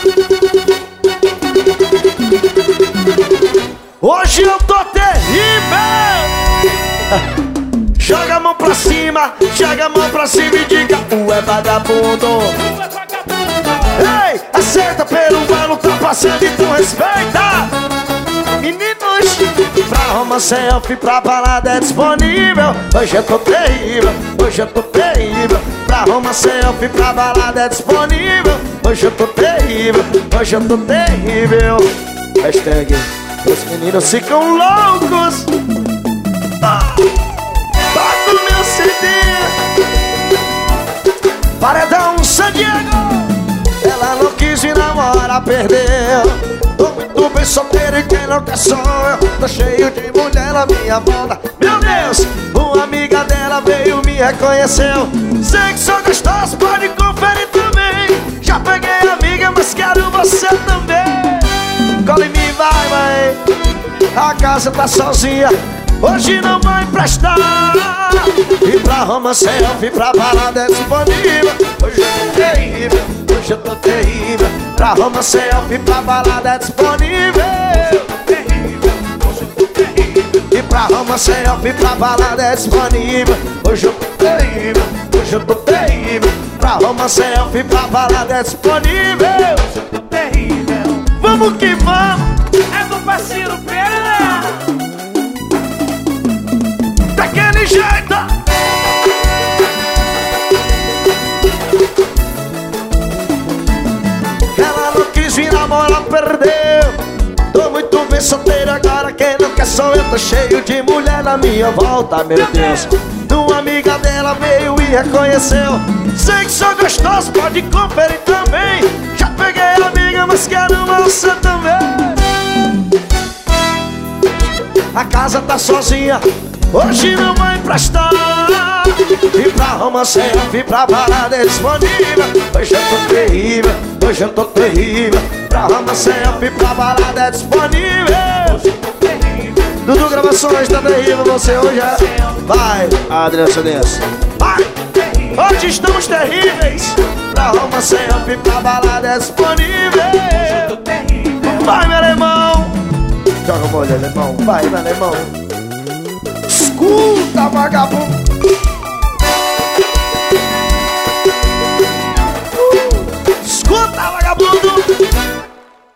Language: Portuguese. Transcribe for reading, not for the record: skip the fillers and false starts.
Hoje eu tô terrível. Joga a mão pra cima, joga a mão pra cima e diga: é vagabundo. Ei, aceita, peruano tá passando, então respeita. Meninos, pra Roma selfie, pra balada é disponível. Hoje eu tô terrível, hoje eu tô terrível. Pra Roma selfie, pra balada é disponível. Hoje eu tô terrível, hoje eu tô terrível. Hashtag, os meninos ficam loucos. Toca o meu CD. Paredão San Diego. Ela não quis e namora, perdeu. Tô muito bem solteiro e quem não quer sou eu. Tô cheio de mulher na minha volta. Meu Deus, uma amiga dela veio me reconheceu. Sei que sou gostoso, pode conferir também. Já peguei amiga, mas quero você também. Cola em mim, vai, mãe. A casa tá sozinha, hoje não vai emprestar. E pra Roma selfie, pra balada é disponível. Hoje eu tô terrível, hoje eu tô terrível. Pra Roma selfie, pra balada é disponível. E pra Roma selfie, pra balada é disponível. Hoje eu tô terrível, hoje eu tô terrível. Pra Roma selfie, pra balada é disponível. Hoje eu tô terrível. Vamos que vamos. É do parceiro Pelé. Daquele jeito. Ela não quis vir namorar, perdeu. Tô muito bem solteiro agora, quem não quer sou eu. Tô cheio de mulher na minha volta, meu Deus. Uma amiga dela veio e reconheceu. Sei que sou gostoso, pode conferir também. Já peguei amiga, mas quero você também. A casa tá sozinha, hoje não vai emprestar. E pra Roma selfie, pra balada é disponível. Hoje eu tô terrível, hoje eu tô terrível. Pra Roma selfie, pra balada é disponível. Hoje eu tô terrível. Dudu Gravações, tá terrível você hoje é. Vai, Adriano Cedenço. Vai, hoje estamos terríveis. Pra Roma selfie, pra balada é disponível. Hoje eu tô terrível. Vai, meu alemão. Joga o molho, alemão. Vai, meu alemão. Escuta, vagabundo. Escuta, vagabundo.